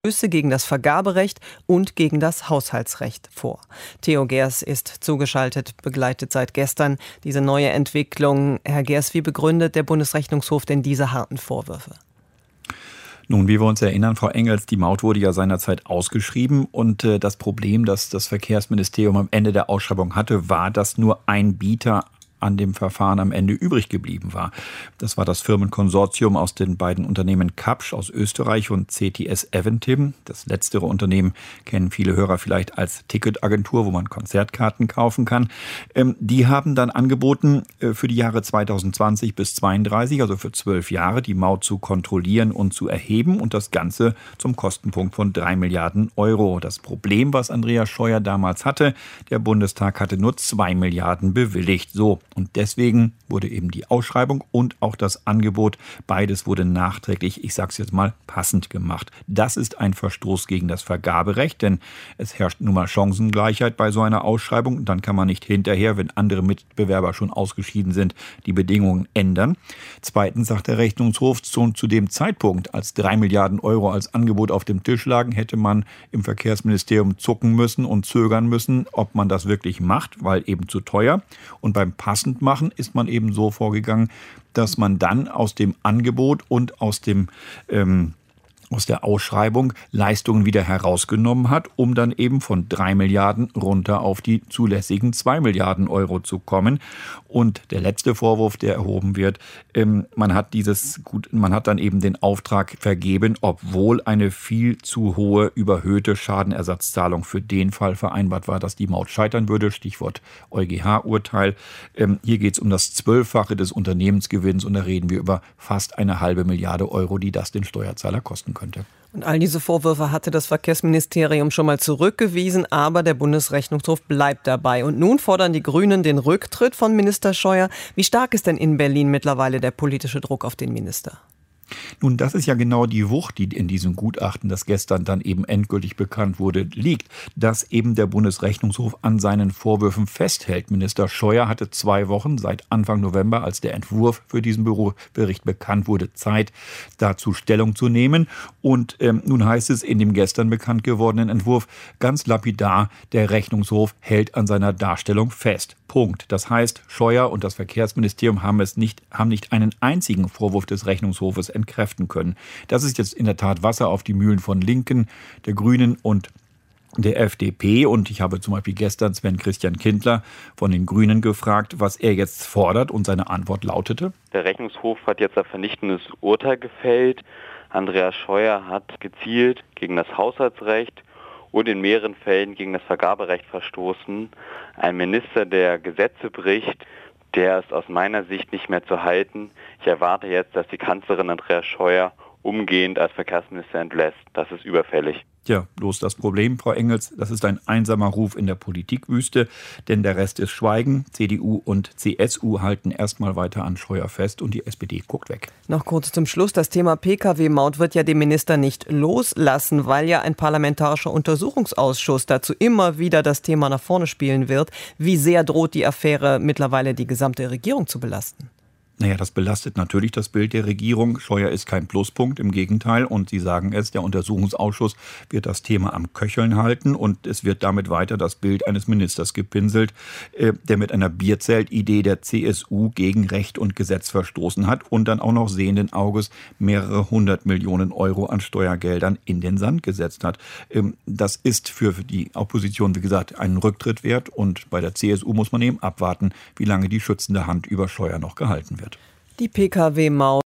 Verstöße gegen das Vergaberecht und gegen das Haushaltsrecht vor. Theo Geers ist zugeschaltet, begleitet seit gestern diese neue Entwicklung. Herr Geers, wie begründet der Bundesrechnungshof denn diese harten Vorwürfe? Nun, wie wir uns erinnern, Frau Engels, die Maut wurde ja seinerzeit ausgeschrieben und das Problem, das das Verkehrsministerium am Ende der Ausschreibung hatte, war, dass nur ein Bieter an dem Verfahren am Ende übrig geblieben war. Das war das Firmenkonsortium aus den beiden Unternehmen Kapsch aus Österreich und CTS Eventim. Das letztere Unternehmen kennen viele Hörer vielleicht als Ticketagentur, wo man Konzertkarten kaufen kann. Die haben dann angeboten, für die Jahre 2020 bis 2032, also für 12 Jahre, die Maut zu kontrollieren und zu erheben und das Ganze zum Kostenpunkt von 3 Milliarden Euro. Das Problem, was Andreas Scheuer damals hatte, der Bundestag hatte nur 2 Milliarden bewilligt. So. Und deswegen wurde eben die Ausschreibung und auch das Angebot, beides wurde nachträglich, ich sage es jetzt mal, passend gemacht. Das ist ein Verstoß gegen das Vergaberecht, denn es herrscht nun mal Chancengleichheit bei so einer Ausschreibung. Dann kann man nicht hinterher, wenn andere Mitbewerber schon ausgeschieden sind, die Bedingungen ändern. Zweitens sagt der Rechnungshof, schon zu dem Zeitpunkt, als 3 Milliarden Euro als Angebot auf dem Tisch lagen, hätte man im Verkehrsministerium zucken müssen und zögern müssen, ob man das wirklich macht, weil eben zu teuer. Und beim passend machen ist man eben so vorgegangen, dass man dann aus dem Angebot und aus der Ausschreibung Leistungen wieder herausgenommen hat, um dann eben von 3 Milliarden runter auf die zulässigen 2 Milliarden Euro zu kommen. Und der letzte Vorwurf, der erhoben wird, man hat dann eben den Auftrag vergeben, obwohl eine viel zu hohe, überhöhte Schadenersatzzahlung für den Fall vereinbart war, dass die Maut scheitern würde. Stichwort EuGH-Urteil. Hier geht es um das 12-fache des Unternehmensgewinns und da reden wir über fast 1,5 Milliarde Euro, die das den Steuerzahler kosten könnte. Und all diese Vorwürfe hatte das Verkehrsministerium schon mal zurückgewiesen, aber der Bundesrechnungshof bleibt dabei. Und nun fordern die Grünen den Rücktritt von Minister Scheuer. Wie stark ist denn in Berlin mittlerweile der politische Druck auf den Minister? Nun, das ist ja genau die Wucht, die in diesem Gutachten, das gestern dann eben endgültig bekannt wurde, liegt, dass eben der Bundesrechnungshof an seinen Vorwürfen festhält. Minister Scheuer hatte 2 Wochen seit Anfang November, als der Entwurf für diesen Bericht bekannt wurde, Zeit, dazu Stellung zu nehmen. Und nun heißt es in dem gestern bekannt gewordenen Entwurf ganz lapidar, der Rechnungshof hält an seiner Darstellung fest. Punkt. Das heißt, Scheuer und das Verkehrsministerium haben nicht einen einzigen Vorwurf des Rechnungshofes entkräften können. Das ist jetzt in der Tat Wasser auf die Mühlen von Linken, der Grünen und der FDP. Und ich habe zum Beispiel gestern Sven Christian Kindler von den Grünen gefragt, was er jetzt fordert. Und seine Antwort lautete: Der Rechnungshof hat jetzt ein vernichtendes Urteil gefällt. Andreas Scheuer hat gezielt gegen das Haushaltsrecht und in mehreren Fällen gegen das Vergaberecht verstoßen. Ein Minister, der Gesetze bricht, der ist aus meiner Sicht nicht mehr zu halten. Ich erwarte jetzt, dass die Kanzlerin Andreas Scheuer umgehend als Verkehrsminister entlässt. Das ist überfällig. Ja, bloß das Problem, Frau Engels, das ist ein einsamer Ruf in der Politikwüste, denn der Rest ist Schweigen. CDU und CSU halten erstmal weiter an Scheuer fest und die SPD guckt weg. Noch kurz zum Schluss. Das Thema Pkw-Maut wird ja den Minister nicht loslassen, weil ja ein parlamentarischer Untersuchungsausschuss dazu immer wieder das Thema nach vorne spielen wird. Wie sehr droht die Affäre mittlerweile die gesamte Regierung zu belasten? Naja, das belastet natürlich das Bild der Regierung. Scheuer ist kein Pluspunkt, im Gegenteil. Und Sie sagen es, der Untersuchungsausschuss wird das Thema am Köcheln halten und es wird damit weiter das Bild eines Ministers gepinselt, der mit einer Bierzeltidee der CSU gegen Recht und Gesetz verstoßen hat und dann auch noch sehenden Auges mehrere 100 Millionen Euro an Steuergeldern in den Sand gesetzt hat. Das ist für die Opposition, wie gesagt, einen Rücktritt wert und bei der CSU muss man eben abwarten, wie lange die schützende Hand über Scheuer noch gehalten wird. Die Pkw-Maut